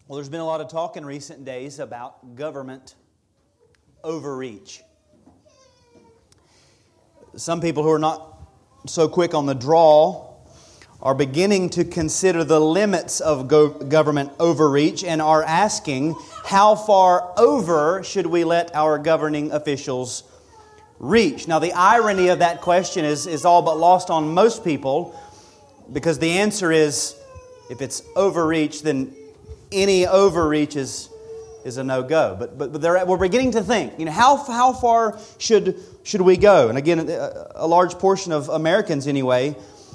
Well, there's been a lot of talk in recent days about government overreach. Some people who are not so quick on the draw are beginning to consider the limits of government overreach and are asking, how far over should we let our governing officials reach? Now, the irony of that question is all but lost on most people, because the answer is, if it's overreach, then any overreach is a no-go. But we're beginning to think, how far should we go? And again, a large portion of Americans anyway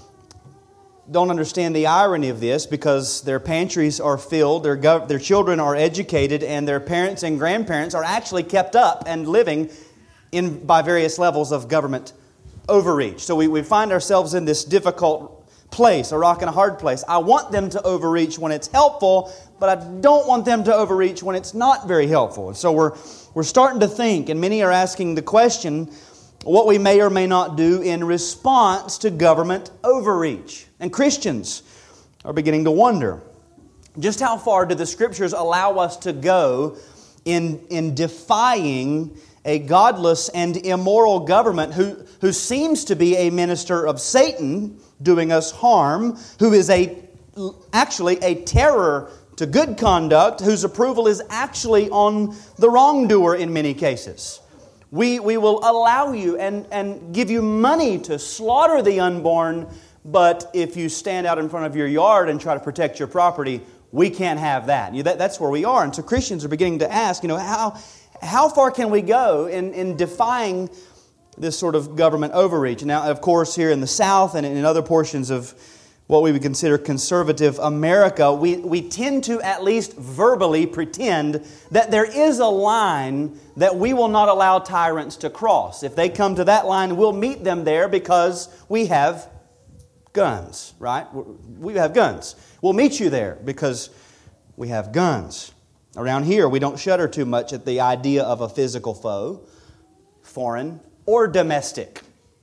don't understand the irony of this, because their pantries are filled, their children are educated, and their parents and grandparents are actually kept up and living by various levels of government overreach. So we find ourselves in this difficult place, a rock and a hard place. I want them to overreach when it's helpful, but I don't want them to overreach when it's not very helpful. And so we're starting to think, and many are asking the question, what we may or may not do in response to government overreach. And Christians are beginning to wonder, just how far do the Scriptures allow us to go in defying a godless and immoral government who seems to be a minister of Satan, doing us harm, who is actually a terror to good conduct, whose approval is actually on the wrongdoer in many cases. We will allow you and give you money to slaughter the unborn, but if you stand out in front of your yard and try to protect your property, we can't have that. That's where we are. And so Christians are beginning to ask, how far can we go in defying this sort of government overreach? Now, of course, here in the South and in other portions of what we would consider conservative America, we tend to at least verbally pretend that there is a line that we will not allow tyrants to cross. If they come to that line, we'll meet them there because we have guns, right? We have guns. We'll meet you there because we have guns. Around here, we don't shudder too much at the idea of a physical foe, foreign or domestic.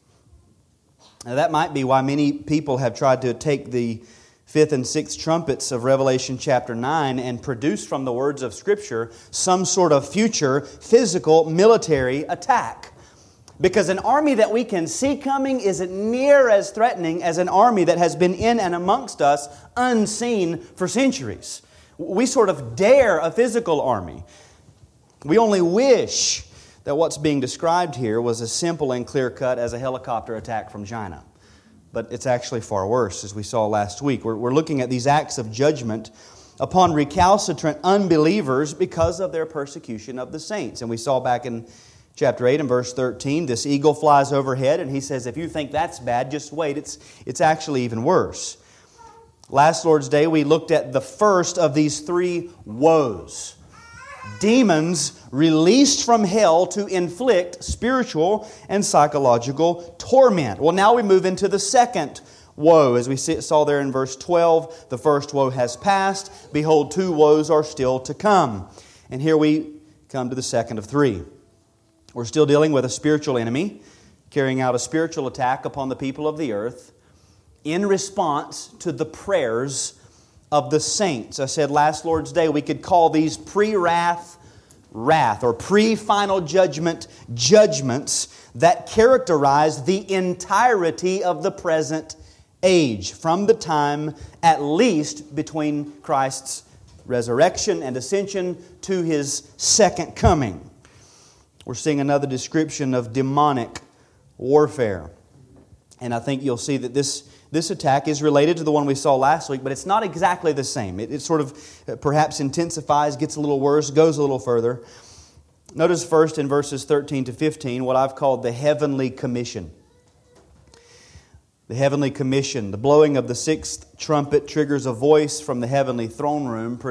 Now, that might be why many people have tried to take the fifth and sixth trumpets of Revelation chapter 9 and produce from the words of Scripture some sort of future physical military attack. Because an army that we can see coming isn't near as threatening as an army that has been in and amongst us unseen for centuries. We sort of dare a physical army. We only wish that what's being described here was as simple and clear-cut as a helicopter attack from China. But it's actually far worse, as we saw last week. We're looking at these acts of judgment upon recalcitrant unbelievers because of their persecution of the saints. And we saw back in chapter 8 and verse 13, this eagle flies overhead, and he says, if you think that's bad, just wait, it's actually even worse. Last Lord's Day, we looked at the first of these three woes. Demons released from hell to inflict spiritual and psychological torment. Well, now we move into the second woe. As we saw there in verse 12, the first woe has passed. Behold, two woes are still to come. And here we come to the second of three. We're still dealing with a spiritual enemy, carrying out a spiritual attack upon the people of the earth in response to the prayers of the saints. I said last Lord's Day we could call these pre-wrath wrath, or pre-final judgment judgments that characterize the entirety of the present age, from the time at least between Christ's resurrection and ascension to His second coming. We're seeing another description of demonic warfare. And I think you'll see that this attack is related to the one we saw last week, but it's not exactly the same. It sort of perhaps intensifies, gets a little worse, goes a little further. Notice first in verses 13 to 15 what I've called the heavenly commission. The heavenly commission. The blowing of the sixth trumpet triggers a voice from the heavenly throne room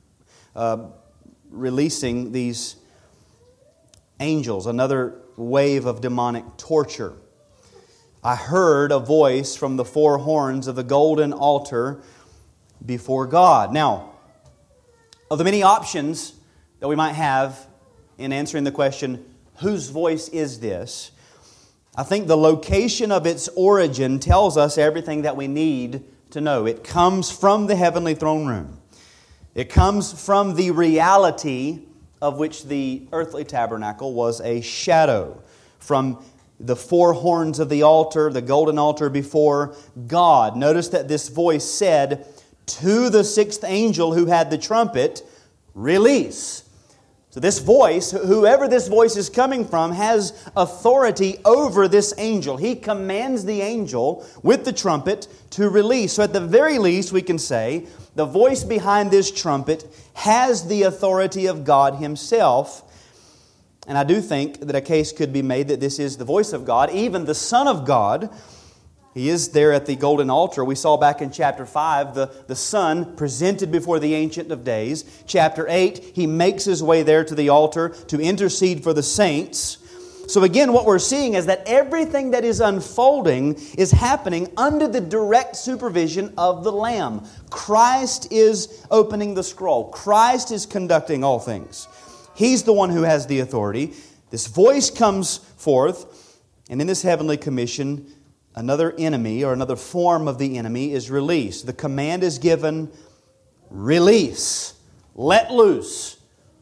releasing these angels, another wave of demonic torture. I heard a voice from the four horns of the golden altar before God. Now, of the many options that we might have in answering the question, whose voice is this? I think the location of its origin tells us everything that we need to know. It comes from the heavenly throne room. It comes from the reality of which the earthly tabernacle was a shadow. From the four horns of the altar, the golden altar before God. Notice that this voice said to the sixth angel who had the trumpet, "Release." So this voice, whoever this voice is coming from, has authority over this angel. He commands the angel with the trumpet to release. So at the very least, we can say the voice behind this trumpet has the authority of God Himself. And I do think that a case could be made that this is the voice of God, even the Son of God. He is there at the golden altar. We saw back in chapter 5, the Son presented before the Ancient of Days. Chapter 8, He makes His way there to the altar to intercede for the saints. So again, what we're seeing is that everything that is unfolding is happening under the direct supervision of the Lamb. Christ is opening the scroll. Christ is conducting all things. He's the one who has the authority. This voice comes forth, and in this heavenly commission, another enemy or another form of the enemy is released. The command is given, release, let loose,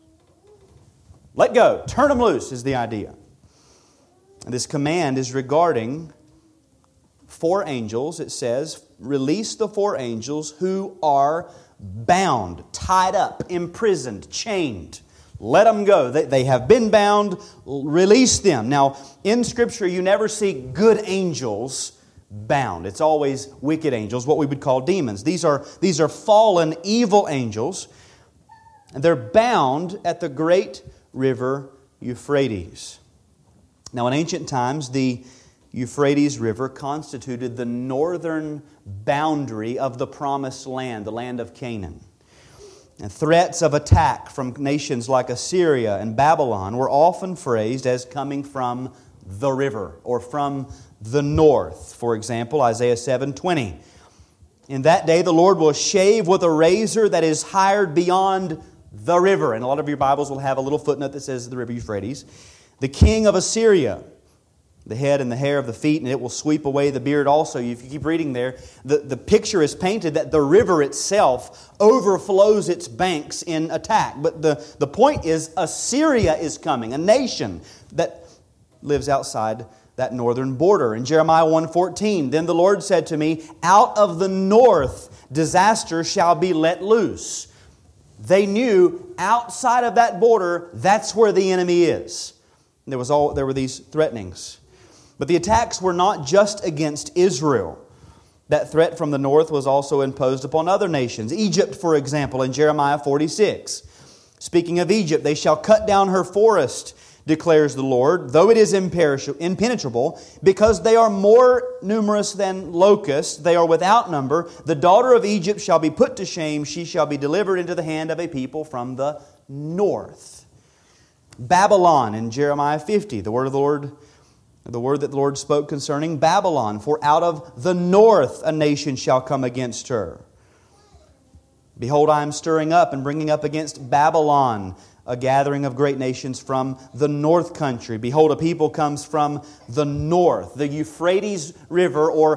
let go, turn them loose is the idea. And this command is regarding four angels. It says, release the four angels who are bound, tied up, imprisoned, chained. Let them go. They have been bound. Release them. Now, in Scripture, you never see good angels bound. It's always wicked angels, what we would call demons. These are fallen, evil angels. And they're bound at the great river Euphrates. Now, in ancient times, the Euphrates River constituted the northern boundary of the Promised Land, the land of Canaan. And threats of attack from nations like Assyria and Babylon were often phrased as coming from the river or from the north. For example, Isaiah 7:20. In that day the Lord will shave with a razor that is hired beyond the river. And a lot of your Bibles will have a little footnote that says the river Euphrates. The king of Assyria, the head and the hair of the feet, and it will sweep away the beard also. If you keep reading there, the picture is painted that the river itself overflows its banks in attack. But the point is, Assyria is coming, a nation that lives outside that northern border. In Jeremiah 1:14, then the Lord said to me, out of the north disaster shall be let loose. They knew outside of that border, that's where the enemy is. There were these threatenings. But the attacks were not just against Israel. That threat from the north was also imposed upon other nations. Egypt, for example, in Jeremiah 46. Speaking of Egypt, they shall cut down her forest, declares the Lord, though it is impenetrable, because they are more numerous than locusts, they are without number. The daughter of Egypt shall be put to shame, she shall be delivered into the hand of a people from the north. Babylon in Jeremiah 50, the word that the Lord spoke concerning Babylon. For out of the north a nation shall come against her. Behold, I am stirring up and bringing up against Babylon a gathering of great nations from the north country. Behold, a people comes from the north. The Euphrates River or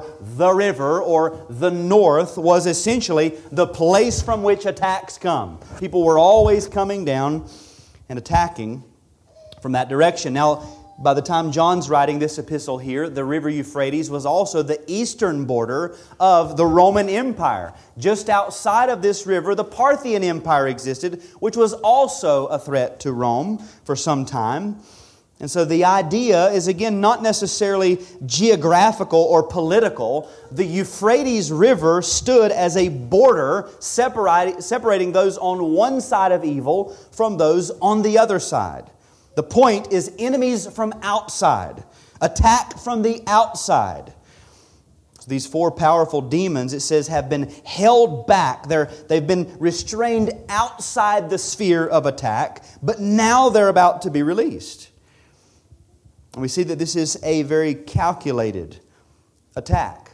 the north was essentially the place from which attacks come. People were always coming down and attacking from that direction. Now, by the time John's writing this epistle here, the river Euphrates was also the eastern border of the Roman Empire. Just outside of this river, the Parthian Empire existed, which was also a threat to Rome for some time. And so the idea is, again, not necessarily geographical or political. The Euphrates River stood as a border separating those on one side of evil from those on the other side. The point is enemies from outside, attack from the outside. So these four powerful demons, it says, have been held back. They've been restrained outside the sphere of attack, but now they're about to be released. And we see that this is a very calculated attack.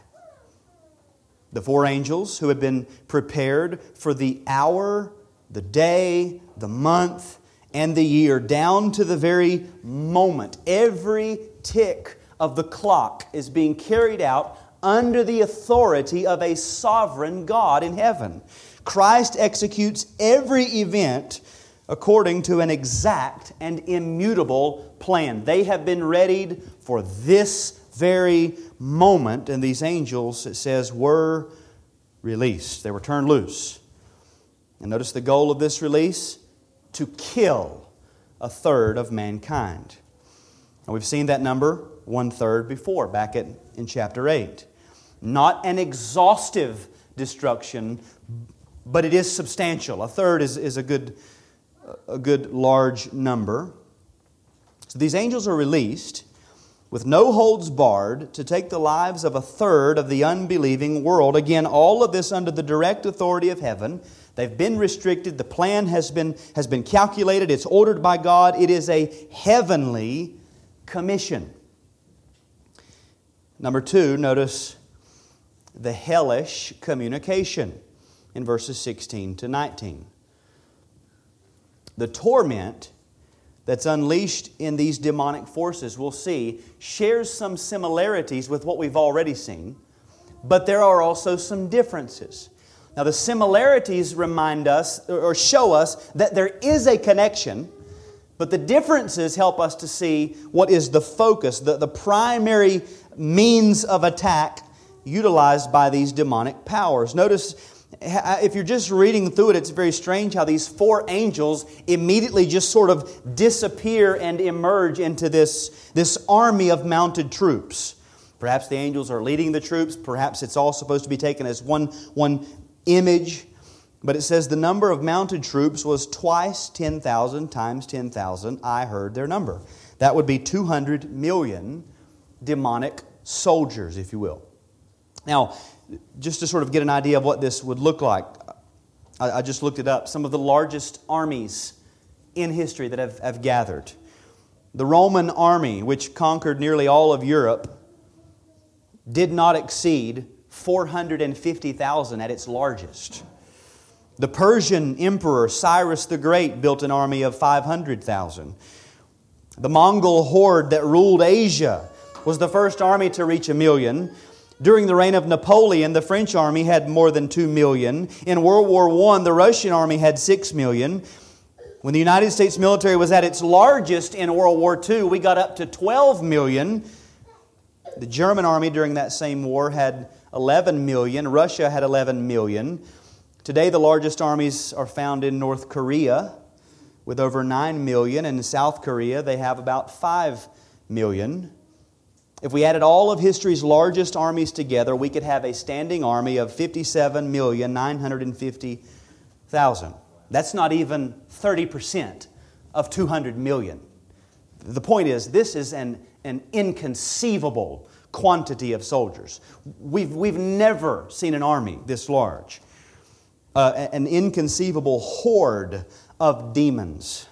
The four angels who have been prepared for the hour, the day, the month, and the year, down to the very moment. Every tick of the clock is being carried out under the authority of a sovereign God in heaven. Christ executes every event according to an exact and immutable plan. They have been readied for this very moment, and these angels, it says, were released. They were turned loose. And notice the goal of this release? To kill a third of mankind. And we've seen that number, 1/3, before, back in chapter 8. Not an exhaustive destruction, but it is substantial. A third is a good large number. So these angels are released with no holds barred to take the lives of a third of the unbelieving world. Again, all of this under the direct authority of heaven. They've been restricted. The plan has been calculated. It's ordered by God. It is a heavenly commission. Number 2, notice the hellish communication in verses 16 to 19. The torment that's unleashed in these demonic forces, we'll see, shares some similarities with what we've already seen, but there are also some differences. Now, the similarities remind us or show us that there is a connection, but the differences help us to see what is the focus, the primary means of attack utilized by these demonic powers. Notice, if you're just reading through it, it's very strange how these 4 angels immediately just sort of disappear and emerge into this army of mounted troops. Perhaps the angels are leading the troops. Perhaps it's all supposed to be taken as one image. But it says the number of mounted troops was twice 10,000 times 10,000. I heard their number. That would be 200 million demonic soldiers, if you will. Now, just to sort of get an idea of what this would look like, I just looked it up. Some of the largest armies in history that have gathered. The Roman army, which conquered nearly all of Europe, did not exceed 450,000 at its largest. The Persian emperor Cyrus the Great built an army of 500,000. The Mongol horde that ruled Asia was the first army to reach 1 million. During the reign of Napoleon, the French army had more than 2 million. In World War I, the Russian army had 6 million. When the United States military was at its largest in World War II, we got up to 12 million. The German army during that same war had 11 million. Russia had 11 million. Today, the largest armies are found in North Korea with over 9 million. And in South Korea, they have about 5 million. If we added all of history's largest armies together, we could have a standing army of 57,950,000. That's not even 30% of 200 million. The point is, this is an inconceivable quantity of soldiers. We've never seen an army this large. An inconceivable horde of demons.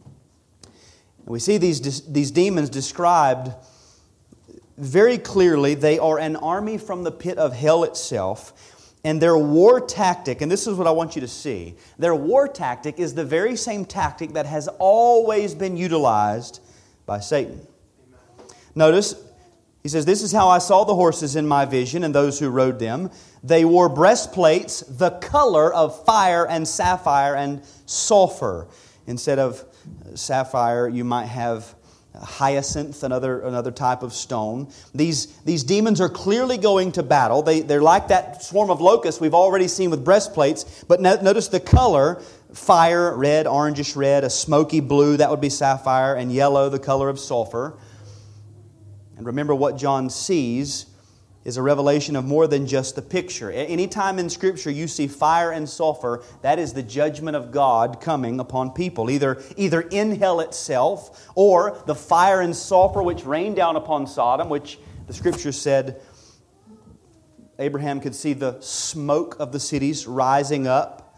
And we see these demons described very clearly. They are an army from the pit of hell itself. And their war tactic, and this is what I want you to see, their war tactic is the very same tactic that has always been utilized by Satan. Notice, he says, "This is how I saw the horses in my vision and those who rode them. They wore breastplates the color of fire and sapphire and sulfur." Instead of sapphire, you might have hyacinth, another type of stone. These demons are clearly going to battle. They're like that swarm of locusts we've already seen with breastplates. But notice the color: fire, red, orangish red, a smoky blue, that would be sapphire, and yellow, the color of sulfur. And remember, what John sees is a revelation of more than just the picture. Anytime in Scripture you see fire and sulfur, that is the judgment of God coming upon people, either in hell itself, or the fire and sulfur which rained down upon Sodom, which the Scripture said Abraham could see the smoke of the cities rising up.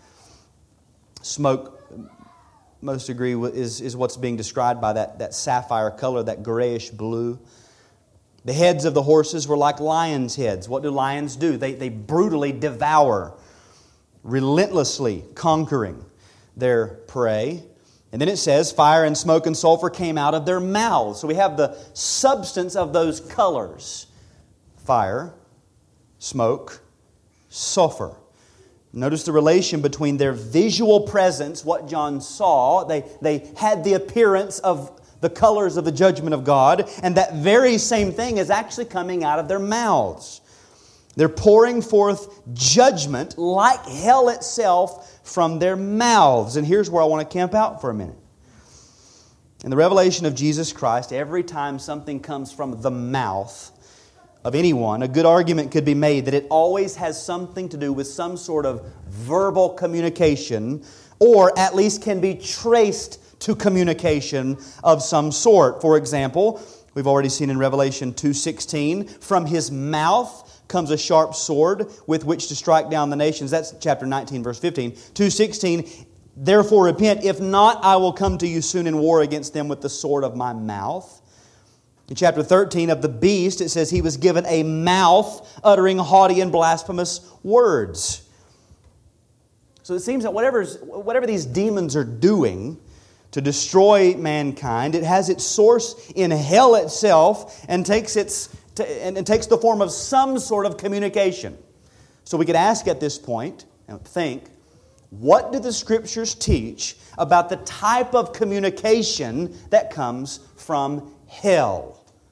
Smoke, most agree, is what's being described by that sapphire color, that grayish blue. The heads of the horses were like lions' heads. What do lions do? They brutally devour, relentlessly conquering their prey. And then it says, fire and smoke and sulfur came out of their mouths. So we have the substance of those colors: fire, smoke, sulfur. Notice the relation between their visual presence, what John saw. They had the appearance of the colors of the judgment of God, and that very same thing is actually coming out of their mouths. They're pouring forth judgment like hell itself from their mouths. And here's where I want to camp out for a minute. In the revelation of Jesus Christ, every time something comes from the mouth of anyone, a good argument could be made that it always has something to do with some sort of verbal communication, or at least can be traced to communication of some sort. For example, we've already seen in Revelation 2:16, from His mouth comes a sharp sword with which to strike down the nations. That's chapter 19, verse 15. 2:16, therefore repent, if not, I will come to you soon in war against them with the sword of my mouth. In chapter 13 of the beast, it says he was given a mouth uttering haughty and blasphemous words. So it seems that whatever these demons are doing to destroy mankind, it has its source in hell itself and takes the form of some sort of communication. So we could ask at this point and think, what do the Scriptures teach about the type of communication that comes from hell?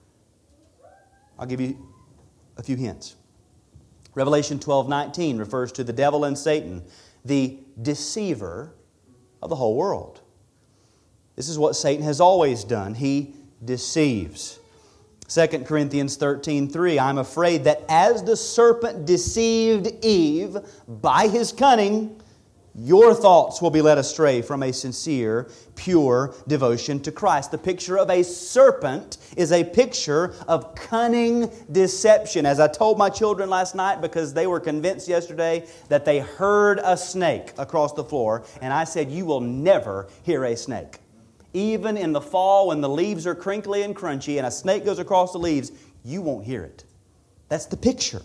I'll give you a few hints. Revelation 12:19 refers to the devil and Satan, the deceiver of the whole world. This is what Satan has always done. He deceives. 2 Corinthians 13:3, I'm afraid that as the serpent deceived Eve by his cunning, your thoughts will be led astray from a sincere, pure devotion to Christ. The picture of a serpent is a picture of cunning deception. As I told my children last night, because they were convinced yesterday that they heard a snake across the floor, and I said, you will never hear a snake. Even in the fall when the leaves are crinkly and crunchy and a snake goes across the leaves, you won't hear it. That's the picture.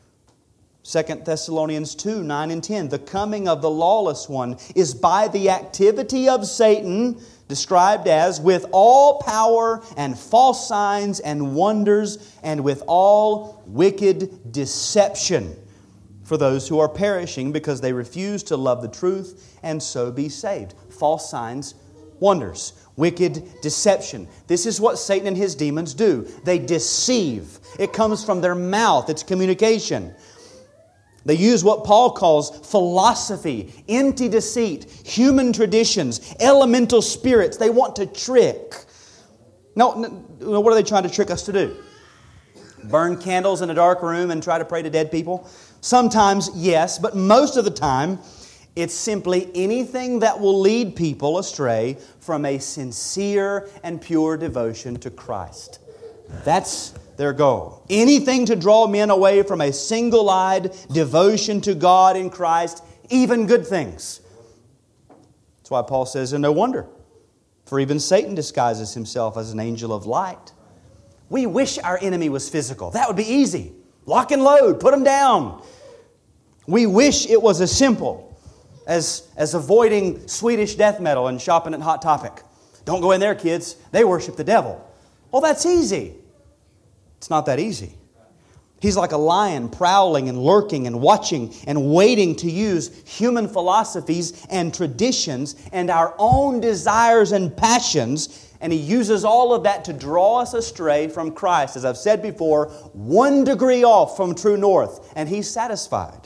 2 Thessalonians 2:9 and 10. The coming of the lawless one is by the activity of Satan, described as with all power and false signs and wonders and with all wicked deception for those who are perishing because they refuse to love the truth and so be saved. False signs, wonders, wicked deception. This is what Satan and his demons do. They deceive. It comes from their mouth. It's communication. They use what Paul calls philosophy, empty deceit, human traditions, elemental spirits. They want to trick. No, what are they trying to trick us to do? Burn candles in a dark room and try to pray to dead people? Sometimes, yes, but most of the time, it's simply anything that will lead people astray from a sincere and pure devotion to Christ. That's their goal. Anything to draw men away from a single-eyed devotion to God in Christ, even good things. That's why Paul says, and no wonder, for even Satan disguises himself as an angel of light. We wish our enemy was physical. That would be easy. Lock and load, put them down. We wish it was as simple as avoiding Swedish death metal and shopping at Hot Topic. Don't go in there, kids. They worship the devil. Well, that's easy. It's not that easy. He's like a lion prowling and lurking and watching and waiting to use human philosophies and traditions and our own desires and passions. And he uses all of that to draw us astray from Christ. As I've said before, 1 degree off from true north, and he's satisfied.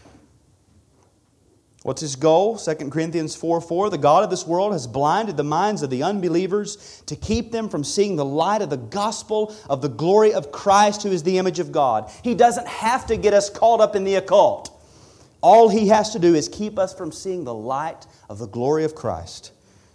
What's his goal? 2 Corinthians 4:4, the God of this world has blinded the minds of the unbelievers to keep them from seeing the light of the gospel of the glory of Christ, who is the image of God. He doesn't have to get us caught up in the occult. All he has to do is keep us from seeing the light of the glory of Christ.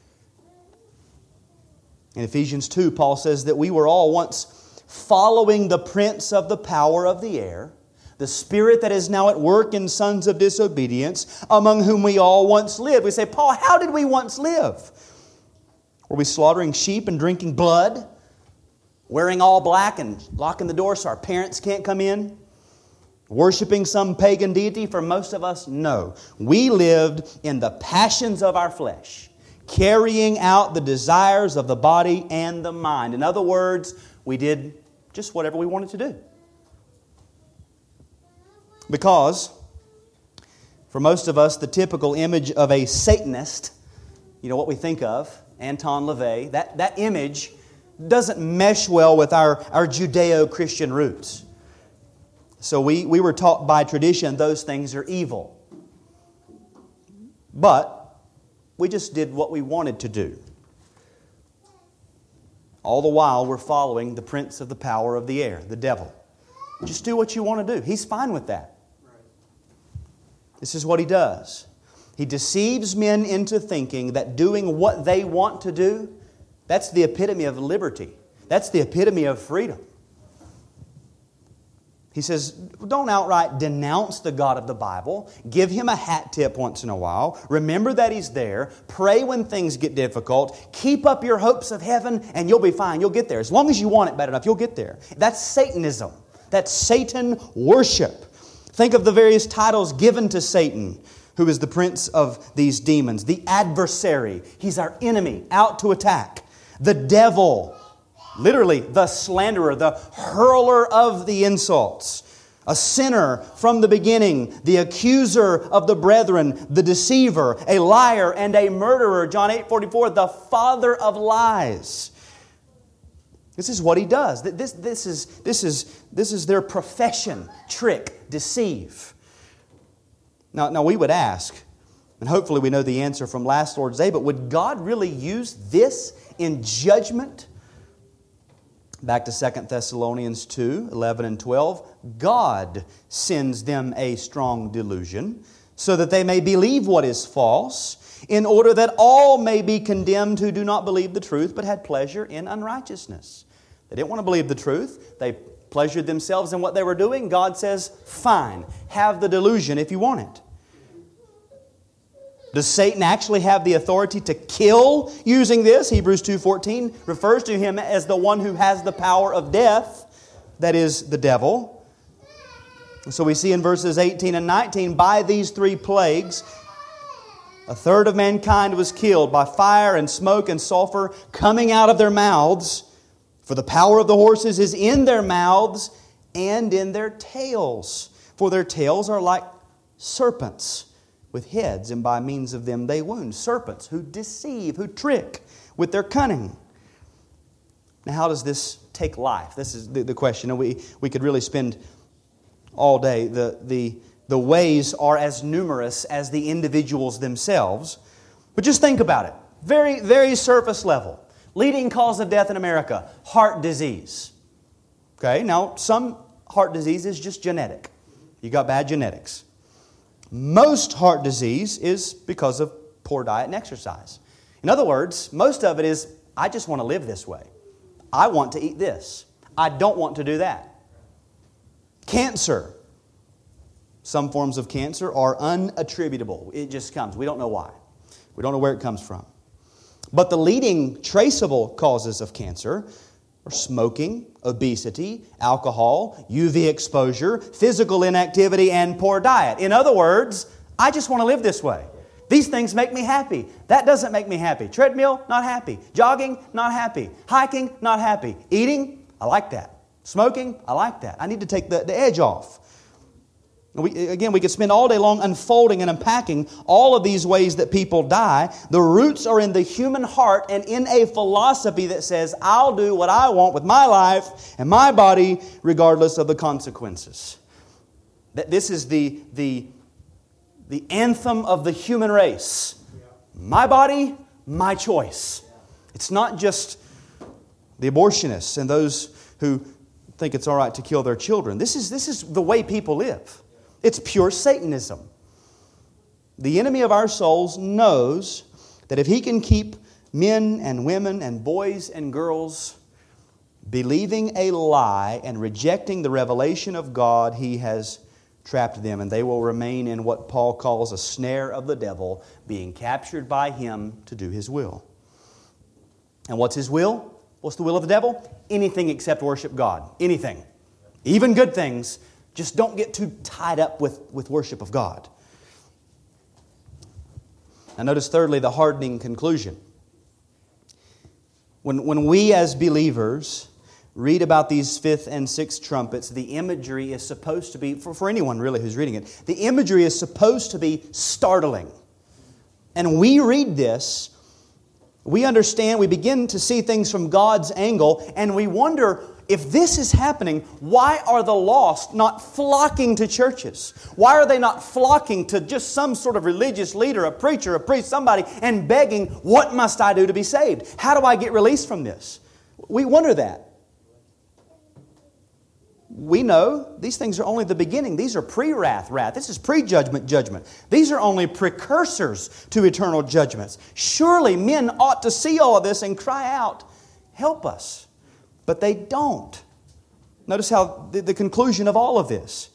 In Ephesians 2, Paul says that we were all once following the prince of the power of the air, the spirit that is now at work in sons of disobedience, among whom we all once lived. We say, Paul, how did we once live? Were we slaughtering sheep and drinking blood? Wearing all black and locking the door so our parents can't come in? Worshipping some pagan deity? For most of us, no. We lived in the passions of our flesh, carrying out the desires of the body and the mind. In other words, we did just whatever we wanted to do. Because For most of us, the typical image of a Satanist, you know what we think of, Anton LaVey, that image doesn't mesh well with our Judeo-Christian roots. So we were taught by tradition those things are evil. But we just did what we wanted to do. All the while we're following the prince of the power of the air, the devil. Just do what you want to do. He's fine with that. This is what he does. He deceives men into thinking that doing what they want to do, that's the epitome of liberty. That's the epitome of freedom. He says, don't outright denounce the God of the Bible. Give Him a hat tip once in a while. Remember that He's there. Pray when things get difficult. Keep up your hopes of heaven and you'll be fine. You'll get there. As long as you want it bad enough, you'll get there. That's Satanism. That's Satan worship. Think of the various titles given to Satan, who is the prince of these demons. The adversary. He's our enemy, out to attack. The devil. Literally, the slanderer, the hurler of the insults. A sinner from the beginning. The accuser of the brethren. The deceiver. A liar and a murderer. John 8:44, the father of lies. This is what he does. This is their profession. Trick, deceive. Now we would ask, and hopefully we know the answer from last Lord's Day, but would God really use this in judgment? Back to 2 Thessalonians 2, 11 and 12. God sends them a strong delusion, so that they may believe what is false, in order that all may be condemned who do not believe the truth, but had pleasure in unrighteousness. They didn't want to believe the truth. They pleasured themselves in what they were doing. God says, fine, have the delusion if you want it. Does Satan actually have the authority to kill using this? Hebrews 2:14 refers to him as the one who has the power of death, that is, the devil. So we see in verses 18 and 19, by these three plagues, a third of mankind was killed by fire and smoke and sulfur coming out of their mouths. For the power of the horses is in their mouths and in their tails. For their tails are like serpents with heads, and by means of them they wound. Serpents who deceive, who trick with their cunning. Now how does this take life? This is the question. And we could really spend all day. The ways are as numerous as the individuals themselves. But just think about it. Very, very surface level. Leading cause of death in America, heart disease. Okay, now some heart disease is just genetic. You got bad genetics. Most heart disease is because of poor diet and exercise. In other words, most of it is, I just want to live this way. I want to eat this. I don't want to do that. Cancer. Some forms of cancer are unattributable. It just comes. We don't know why. We don't know where it comes from. But the leading traceable causes of cancer are smoking, obesity, alcohol, UV exposure, physical inactivity, and poor diet. In other words, I just want to live this way. These things make me happy. That doesn't make me happy. Treadmill, not happy. Jogging, not happy. Hiking, not happy. Eating, I like that. Smoking, I like that. I need to take the edge off. We could spend all day long unfolding and unpacking all of these ways that people die. The roots are in the human heart and in a philosophy that says, I'll do what I want with my life and my body regardless of the consequences. This is the anthem of the human race. My body, my choice. It's not just the abortionists and those who think it's all right to kill their children. This is the way people live. It's pure Satanism. The enemy of our souls knows that if he can keep men and women and boys and girls believing a lie and rejecting the revelation of God, he has trapped them, and they will remain in what Paul calls a snare of the devil, being captured by him to do his will. And what's his will? What's the will of the devil? Anything except worship God. Anything. Even good things. Just don't get too tied up with worship of God. Now notice thirdly the hardening conclusion. When we as believers read about these fifth and sixth trumpets, the imagery is supposed to be, for anyone really who's reading it, the imagery is supposed to be startling. And we read this, we understand, we begin to see things from God's angle, and we wonder, if this is happening, why are the lost not flocking to churches? Why are they not flocking to just some sort of religious leader, a preacher, a priest, somebody, and begging, what must I do to be saved? How do I get released from this? We wonder that. We know these things are only the beginning. These are pre-wrath, wrath. This is pre-judgment, judgment. These are only precursors to eternal judgments. Surely men ought to see all of this and cry out, help us. But they don't. Notice how the conclusion of all of this.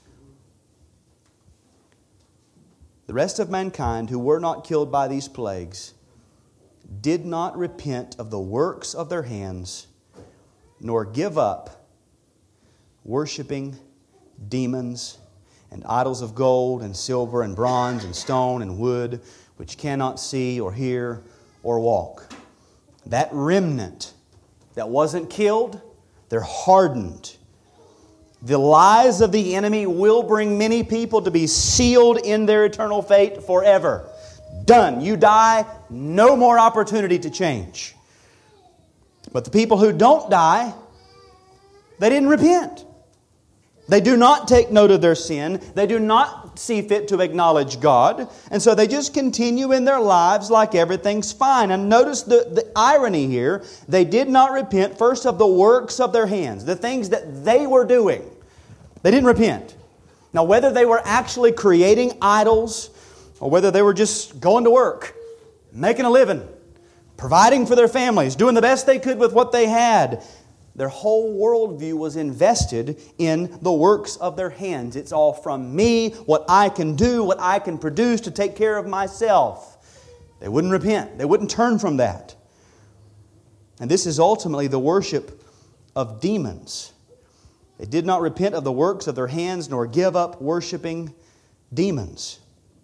The rest of mankind who were not killed by these plagues did not repent of the works of their hands, nor give up worshiping demons and idols of gold and silver and bronze and stone and wood, which cannot see or hear or walk. That remnant that wasn't killed, they're hardened. The lies of the enemy will bring many people to be sealed in their eternal fate forever. Done. You die, no more opportunity to change. But the people who don't die, they didn't repent. They do not take note of their sin. They do not see fit to acknowledge God. And so they just continue in their lives like everything's fine. And notice the irony here. They did not repent first of the works of their hands, the things that they were doing. They didn't repent. Now, whether they were actually creating idols or whether they were just going to work, making a living, providing for their families, doing the best they could with what they had, their whole worldview was invested in the works of their hands. It's all from me, what I can do, what I can produce to take care of myself. They wouldn't repent. They wouldn't turn from that. And this is ultimately the worship of demons. They did not repent of the works of their hands, nor give up worshiping demons.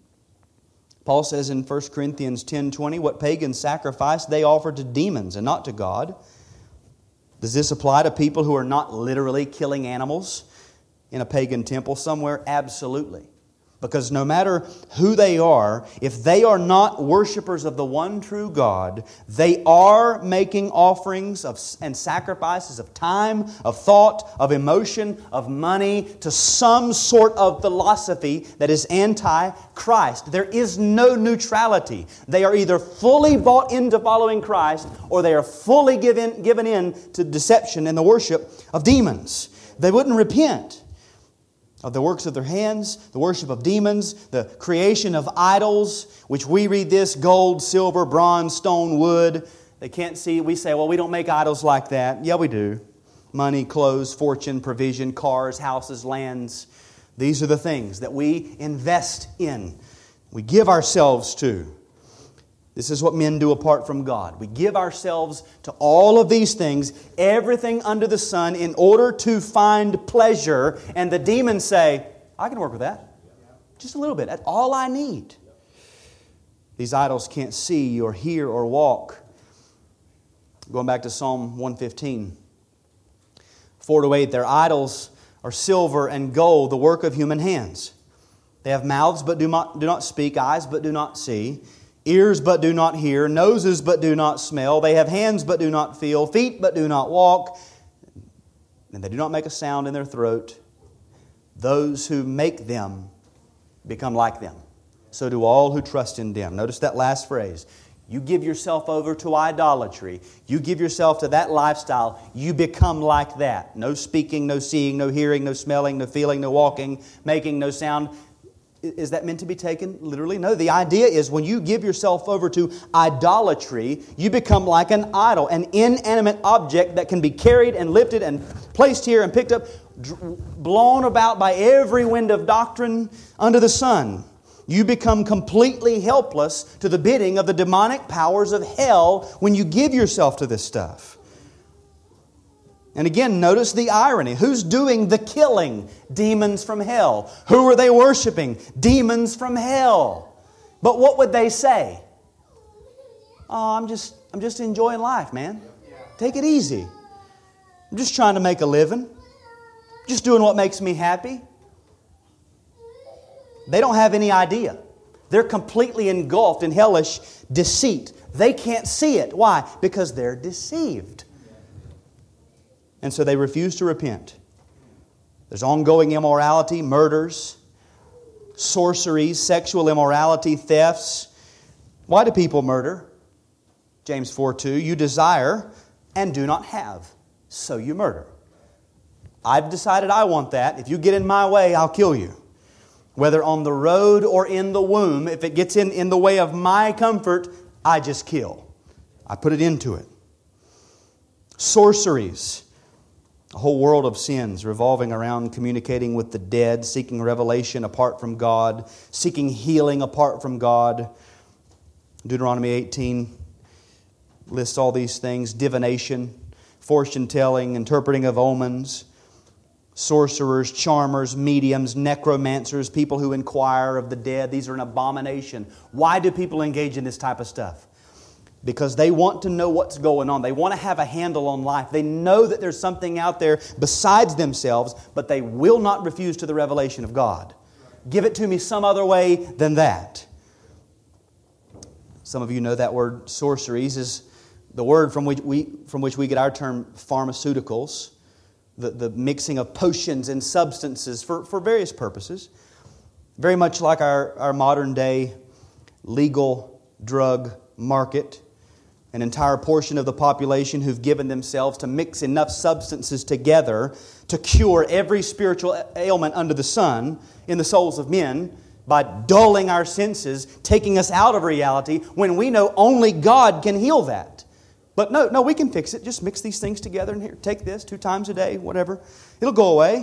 Paul says in 1 Corinthians 10:20, what pagans sacrifice they offer to demons and not to God. Does this apply to people who are not literally killing animals in a pagan temple somewhere? Absolutely. Because no matter who they are, if they are not worshipers of the one true God, they are making offerings and sacrifices of time, of thought, of emotion, of money to some sort of philosophy that is anti-Christ. There is no neutrality. They are either fully bought into following Christ or they are fully given in to deception and the worship of demons. They wouldn't repent of the works of their hands, the worship of demons, the creation of idols, which we read this, gold, silver, bronze, stone, wood. They can't see. We say, well, we don't make idols like that. Yeah, we do. Money, clothes, fortune, provision, cars, houses, lands. These are the things that we invest in. We give ourselves to. This is what men do apart from God. We give ourselves to all of these things, everything under the sun, in order to find pleasure. And the demons say, I can work with that. Just a little bit. That's all I need. These idols can't see or hear or walk. Going back to Psalm 115. 4-8, their idols are silver and gold, the work of human hands. They have mouths but do not speak, eyes but do not see, ears but do not hear, noses but do not smell. They have hands but do not feel, feet but do not walk, and they do not make a sound in their throat. Those who make them become like them. So do all who trust in them. Notice that last phrase. You give yourself over to idolatry. You give yourself to that lifestyle. You become like that. No speaking, no seeing, no hearing, no smelling, no feeling, no walking, making no sound. Is that meant to be taken literally? No, the idea is when you give yourself over to idolatry, you become like an idol, an inanimate object that can be carried and lifted and placed here and picked up, blown about by every wind of doctrine under the sun. You become completely helpless to the bidding of the demonic powers of hell when you give yourself to this stuff. And again, notice the irony. Who's doing the killing? Demons from hell. Who are they worshiping? Demons from hell. But what would they say? Oh, I'm just enjoying life, man. Take it easy. I'm just trying to make a living. Just doing what makes me happy. They don't have any idea. They're completely engulfed in hellish deceit. They can't see it. Why? Because they're deceived. And so they refuse to repent. There's ongoing immorality, murders, sorceries, sexual immorality, thefts. Why do people murder? James 4:2, you desire and do not have, so you murder. I've decided I want that. If you get in my way, I'll kill you. Whether on the road or in the womb, if it gets in the way of my comfort, I just kill. I put it into it. Sorceries. A whole world of sins revolving around communicating with the dead, seeking revelation apart from God, seeking healing apart from God. Deuteronomy 18 lists all these things. Divination, fortune-telling, interpreting of omens, sorcerers, charmers, mediums, necromancers, people who inquire of the dead. These are an abomination. Why do people engage in this type of stuff? Because they want to know what's going on. They want to have a handle on life. They know that there's something out there besides themselves, but they will not refuse to the revelation of God. Give it to me some other way than that. Some of you know that word sorceries is the word from which we get our term pharmaceuticals. The mixing of potions and substances for various purposes. Very much like our modern day legal drug market. An entire portion of the population who've given themselves to mix enough substances together to cure every spiritual ailment under the sun in the souls of men by dulling our senses, taking us out of reality when we know only God can heal that. But no, we can fix it. Just mix these things together and here, take this 2 times a day, whatever. It'll go away.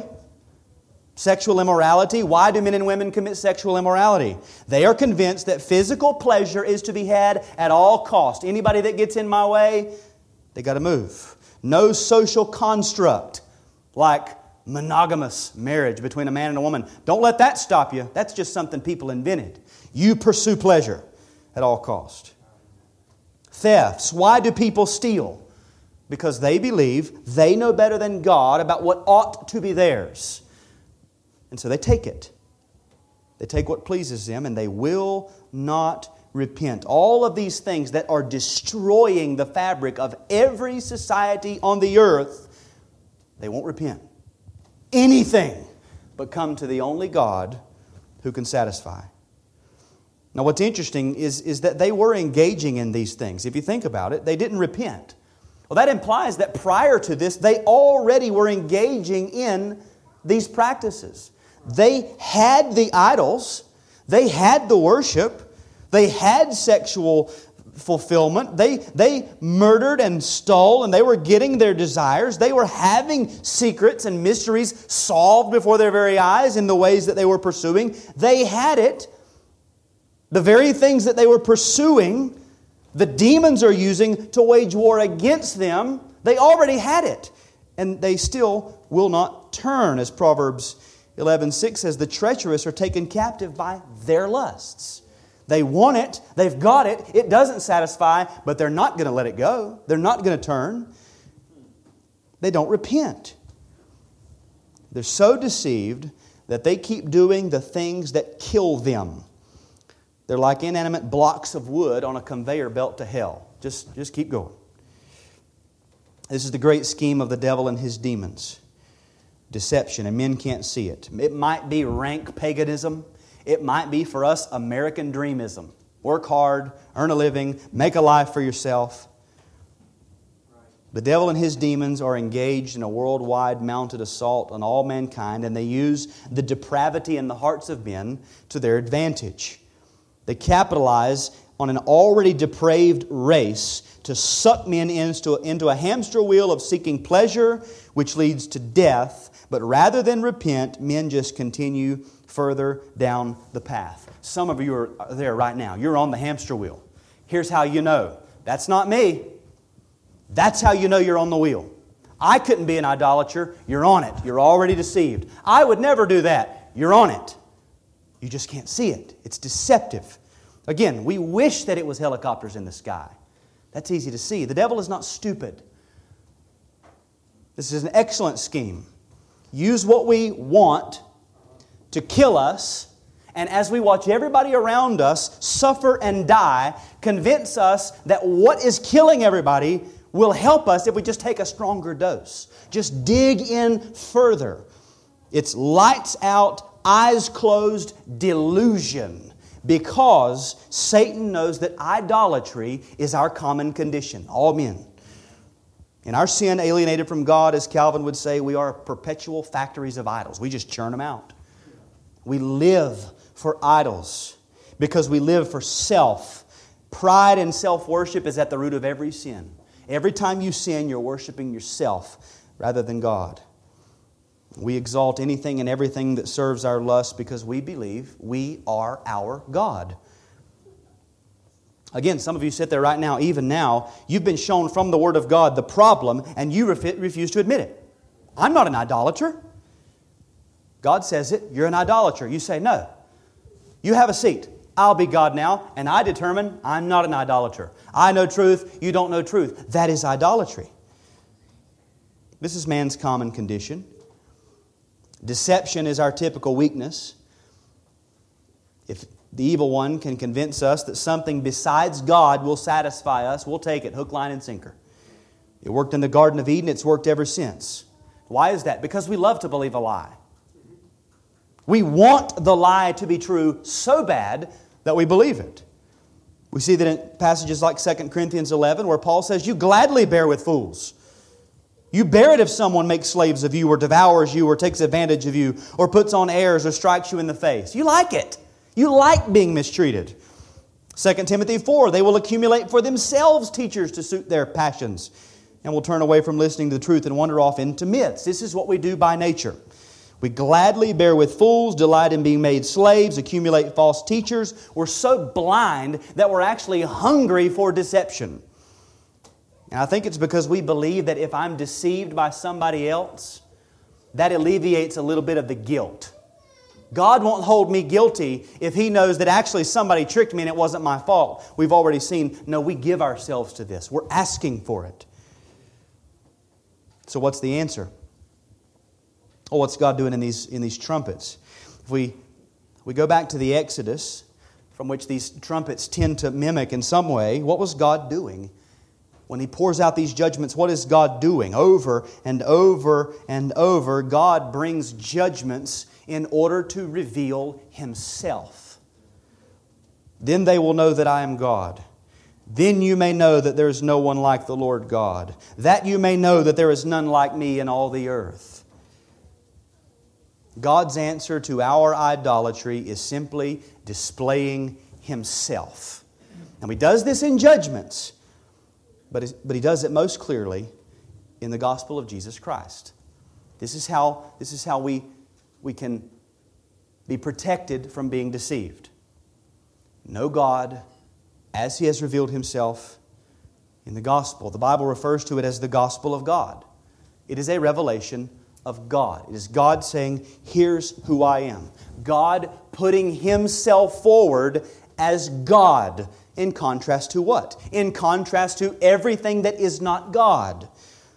Sexual immorality. Why do men and women commit sexual immorality? They are convinced that physical pleasure is to be had at all cost. Anybody that gets in my way, they got to move. No social construct like monogamous marriage between a man and a woman. Don't let that stop you. That's just something people invented. You pursue pleasure at all cost. Thefts. Why do people steal? Because they believe they know better than God about what ought to be theirs. And so they take it. They take what pleases them and they will not repent. All of these things that are destroying the fabric of every society on the earth, they won't repent. Anything but come to the only God who can satisfy. Now what's interesting is that they were engaging in these things. If you think about it, they didn't repent. Well, that implies that prior to this, they already were engaging in these practices. They had the idols. They had the worship. They had sexual fulfillment. They murdered and stole, and they were getting their desires. They were having secrets and mysteries solved before their very eyes in the ways that they were pursuing. They had it. The very things that they were pursuing, the demons are using to wage war against them. They already had it. And they still will not turn, as Proverbs 11:6 says, the treacherous are taken captive by their lusts. They want it, they've got it, it doesn't satisfy, but they're not going to let it go. They're not going to turn. They don't repent. They're so deceived that they keep doing the things that kill them. They're like inanimate blocks of wood on a conveyor belt to hell. Just keep going. This is the great scheme of the devil and his demons. Deception, and men can't see it. It might be rank paganism. It might be for us American dreamism. Work hard, earn a living, make a life for yourself. The devil and his demons are engaged in a worldwide mounted assault on all mankind, and they use the depravity in the hearts of men to their advantage. They capitalize on an already depraved race to suck men into a hamster wheel of seeking pleasure, which leads to death. But rather than repent, men just continue further down the path. Some of you are there right now. You're on the hamster wheel. Here's how you know. That's not me. That's how you know you're on the wheel. I couldn't be an idolater. You're on it. You're already deceived. I would never do that. You're on it. You just can't see it. It's deceptive. Again, we wish that it was helicopters in the sky. That's easy to see. The devil is not stupid. This is an excellent scheme. Use what we want to kill us, and as we watch everybody around us suffer and die, convince us that what is killing everybody will help us if we just take a stronger dose. Just dig in further. It's lights out, eyes closed delusion, because Satan knows that idolatry is our common condition, all men. In our sin, alienated from God, as Calvin would say, we are perpetual factories of idols. We just churn them out. We live for idols because we live for self. Pride and self-worship is at the root of every sin. Every time you sin, you're worshiping yourself rather than God. We exalt anything and everything that serves our lust because we believe we are our God. Again, some of you sit there right now, even now, you've been shown from the Word of God the problem, and you refuse to admit it. I'm not an idolater. God says it, you're an idolater. You say, no. You have a seat. I'll be God now, and I determine I'm not an idolater. I know truth, you don't know truth. That is idolatry. This is man's common condition. Deception is our typical weakness. If the evil one can convince us that something besides God will satisfy us, we'll take it, hook, line, and sinker. It worked in the Garden of Eden, it's worked ever since. Why is that? Because we love to believe a lie. We want the lie to be true so bad that we believe it. We see that in passages like 2 Corinthians 11 where Paul says, you gladly bear with fools. You bear it if someone makes slaves of you or devours you or takes advantage of you or puts on airs or strikes you in the face. You like it. You like being mistreated. 2 Timothy 4, they will accumulate for themselves teachers to suit their passions and will turn away from listening to the truth and wander off into myths. This is what we do by nature. We gladly bear with fools, delight in being made slaves, accumulate false teachers. We're so blind that we're actually hungry for deception. And I think it's because we believe that if I'm deceived by somebody else, that alleviates a little bit of the guilt. God won't hold me guilty if He knows that actually somebody tricked me and it wasn't my fault. We've already seen, no, we give ourselves to this. We're asking for it. So what's the answer? Oh, what's God doing in these trumpets? If we go back to the Exodus, from which these trumpets tend to mimic in some way, what was God doing? When He pours out these judgments, what is God doing? Over and over and over, God brings judgments in order to reveal Himself. Then they will know that I am God. Then you may know that there is no one like the Lord God. That you may know that there is none like me in all the earth. God's answer to our idolatry is simply displaying Himself. Now He does this in judgments, but He does it most clearly in the gospel of Jesus Christ. This is how we can be protected from being deceived. Know God as He has revealed Himself in the gospel. The Bible refers to it as the gospel of God. It is a revelation of God. It is God saying, here's who I am. God putting Himself forward as God. In contrast to what? In contrast to everything that is not God.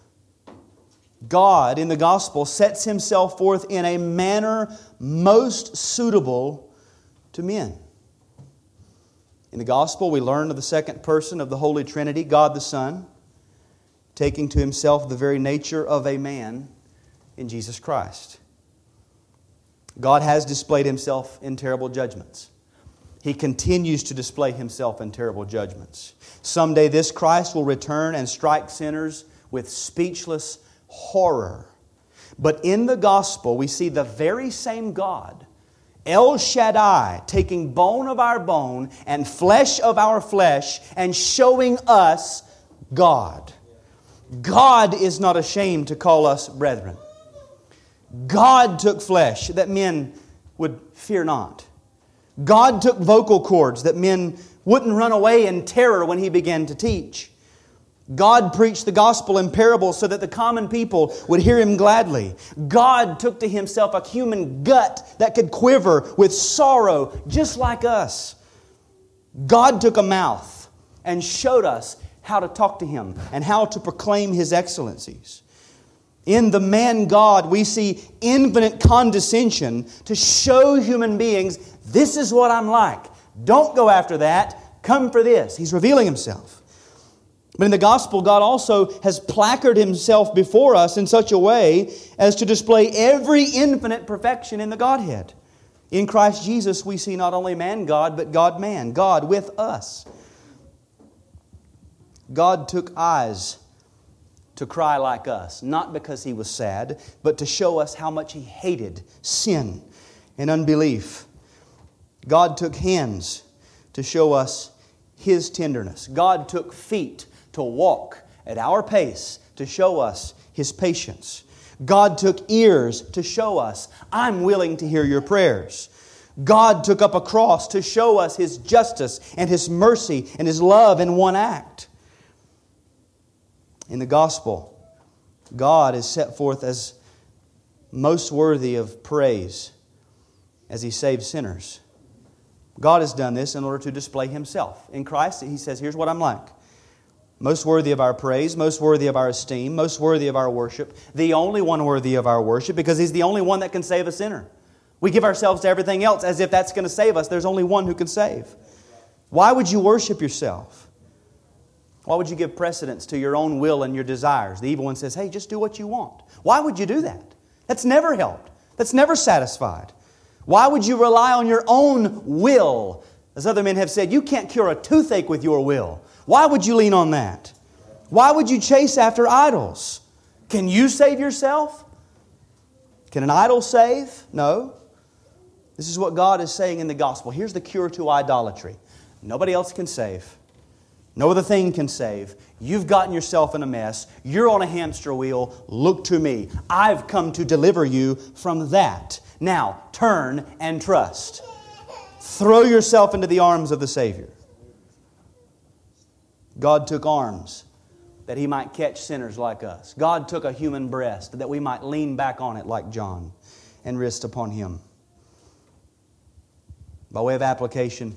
God in the gospel sets Himself forth in a manner most suitable to men. In the gospel, we learn of the second person of the Holy Trinity, God the Son, taking to Himself the very nature of a man in Jesus Christ. God has displayed Himself in terrible judgments. He continues to display Himself in terrible judgments. Someday this Christ will return and strike sinners with speechless horror. But in the gospel, we see the very same God, El Shaddai, taking bone of our bone and flesh of our flesh and showing us God. God is not ashamed to call us brethren. God took flesh that men would fear not. God took vocal cords that men wouldn't run away in terror when He began to teach. God preached the gospel in parables so that the common people would hear Him gladly. God took to Himself a human gut that could quiver with sorrow just like us. God took a mouth and showed us how to talk to Him and how to proclaim His excellencies. In the man God, we see infinite condescension to show human beings, this is what I'm like. Don't go after that. Come for this. He's revealing Himself. But in the gospel, God also has placarded Himself before us in such a way as to display every infinite perfection in the Godhead. In Christ Jesus, we see not only man God, but God man, God with us. God took eyes to cry like us, not because He was sad, but to show us how much He hated sin and unbelief. God took hands to show us His tenderness. God took feet to walk at our pace to show us His patience. God took ears to show us, I'm willing to hear your prayers. God took up a cross to show us His justice and His mercy and His love in one act. In the gospel, God is set forth as most worthy of praise as He saves sinners. God has done this in order to display Himself. In Christ, He says, here's what I'm like. Most worthy of our praise, most worthy of our esteem, most worthy of our worship, the only one worthy of our worship, because He's the only one that can save a sinner. We give ourselves to everything else as if that's going to save us. There's only one who can save. Why would you worship yourself? Why would you give precedence to your own will and your desires? The evil one says, hey, just do what you want. Why would you do that? That's never helped. That's never satisfied. Why would you rely on your own will? As other men have said, you can't cure a toothache with your will. Why would you lean on that? Why would you chase after idols? Can you save yourself? Can an idol save? No. This is what God is saying in the gospel. Here's the cure to idolatry. Nobody else can save. No other thing can save. You've gotten yourself in a mess. You're on a hamster wheel. Look to me. I've come to deliver you from that. Now, turn and trust. Throw yourself into the arms of the Savior. God took arms that He might catch sinners like us. God took a human breast that we might lean back on it like John and rest upon Him. By way of application,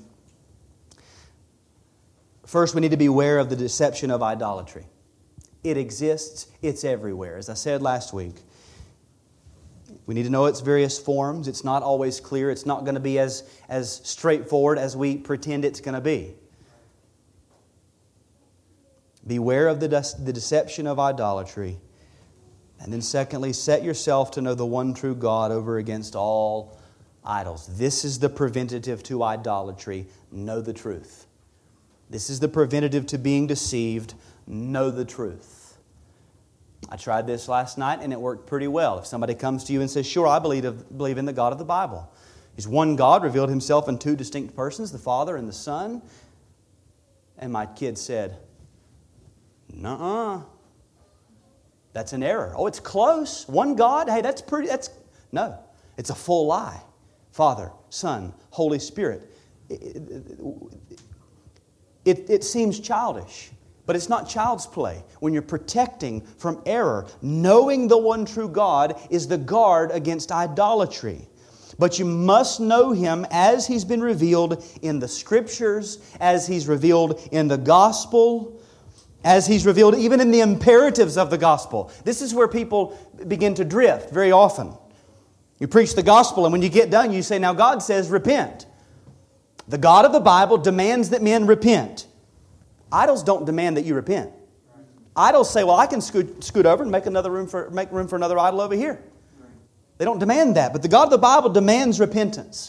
first we need to be aware of the deception of idolatry. It exists. It's everywhere. As I said last week, we need to know its various forms. It's not always clear. It's not going to be as straightforward as we pretend it's going to be. Beware of the deception of idolatry. And then secondly, set yourself to know the one true God over against all idols. This is the preventative to idolatry. Know the truth. This is the preventative to being deceived. Know the truth. I tried this last night and it worked pretty well. If somebody comes to you and says, sure, I believe in the God of the Bible. He's one God, revealed Himself in two distinct persons, the Father and the Son. And my kid said, nuh-uh. That's an error. Oh, it's close. One God? Hey, no. It's a full lie. Father, Son, Holy Spirit. It seems childish, but it's not child's play. When you're protecting from error, knowing the one true God is the guard against idolatry. But you must know Him as He's been revealed in the Scriptures, as He's revealed in the Gospel, as He's revealed even in the imperatives of the Gospel. This is where people begin to drift very often. You preach the Gospel, and when you get done, you say, now God says, repent. The God of the Bible demands that men repent. Idols don't demand that you repent. Idols say, well, I can scoot over and make room for another idol over here. They don't demand that. But the God of the Bible demands repentance.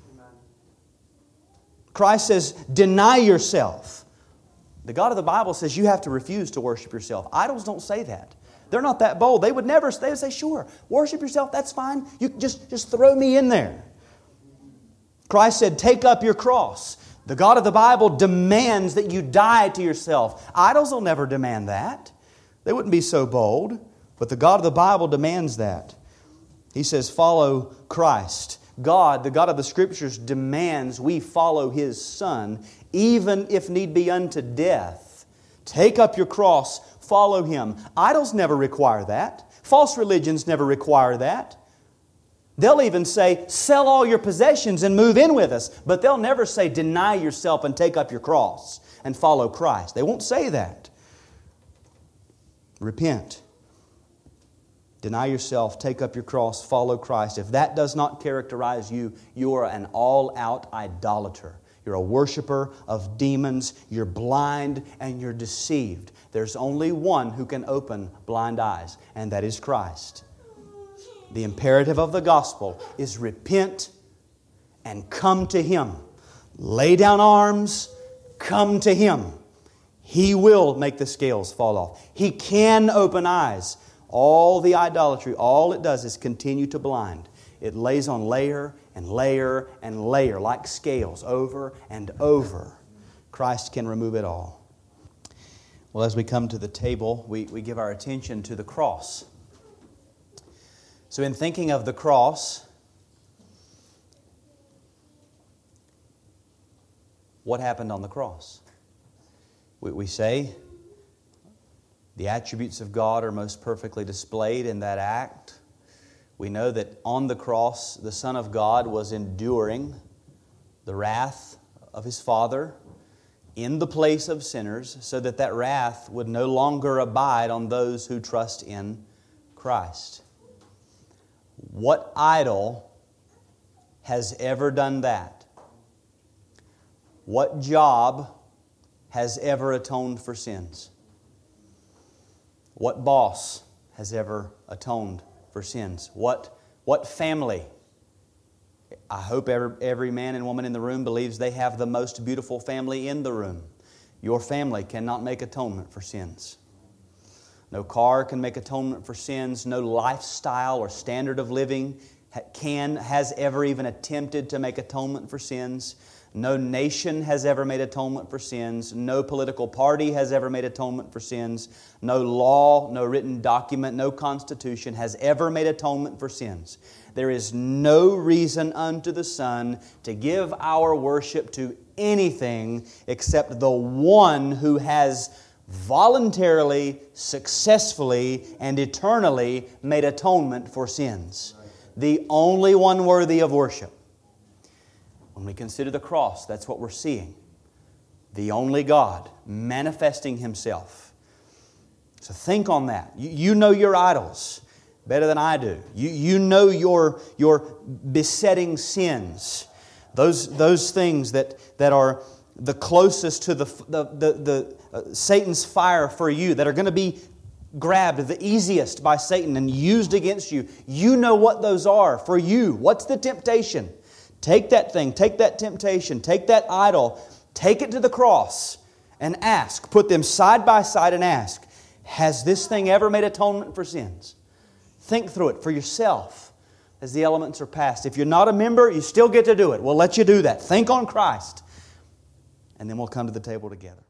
Christ says, deny yourself. The God of the Bible says you have to refuse to worship yourself. Idols don't say that. They're not that bold. They would say, sure, worship yourself, that's fine. You just throw me in there. Christ said, take up your cross. The God of the Bible demands that you die to yourself. Idols will never demand that. They wouldn't be so bold. But the God of the Bible demands that. He says, follow Christ. God, the God of the Scriptures, demands we follow His Son, even if need be unto death. Take up your cross, follow Him. Idols never require that. False religions never require that. They'll even say, sell all your possessions and move in with us. But they'll never say, deny yourself and take up your cross and follow Christ. They won't say that. Repent. Deny yourself, take up your cross, follow Christ. If that does not characterize you, you are an all-out idolater. You're a worshiper of demons. You're blind and you're deceived. There's only one who can open blind eyes, and that is Christ. The imperative of the gospel is repent and come to Him. Lay down arms, come to Him. He will make the scales fall off. He can open eyes. All the idolatry, all it does is continue to blind. It lays on layer and layer and layer like scales over and over. Christ can remove it all. Well, as we come to the table, we give our attention to the cross. So in thinking of the cross, what happened on the cross? We say the attributes of God are most perfectly displayed in that act. We know that on the cross, the Son of God was enduring the wrath of His Father in the place of sinners, so that that wrath would no longer abide on those who trust in Christ. What idol has ever done that? What job has ever atoned for sins? What boss has ever atoned for sins? What family? I hope every man and woman in the room believes they have the most beautiful family in the room. Your family cannot make atonement for sins. No car can make atonement for sins. No lifestyle or standard of living has ever even attempted to make atonement for sins. No nation has ever made atonement for sins. No political party has ever made atonement for sins. No law, no written document, no constitution has ever made atonement for sins. There is no reason unto the Son to give our worship to anything except the one who has voluntarily, successfully, and eternally made atonement for sins. The only one worthy of worship. When we consider the cross, that's what we're seeing. The only God manifesting Himself. So think on that. You know your idols better than I do. You know your besetting sins. Those things that are the closest to the Satan's fire for you, that are going to be grabbed the easiest by Satan and used against you. You know what those are for you. What's the temptation? Take that thing, take that temptation, take that idol, take it to the cross and ask. Put them side by side and ask, has this thing ever made atonement for sins? Think through it for yourself as the elements are passed. If you're not a member, you still get to do it. We'll let you do that. Think on Christ. And then we'll come to the table together.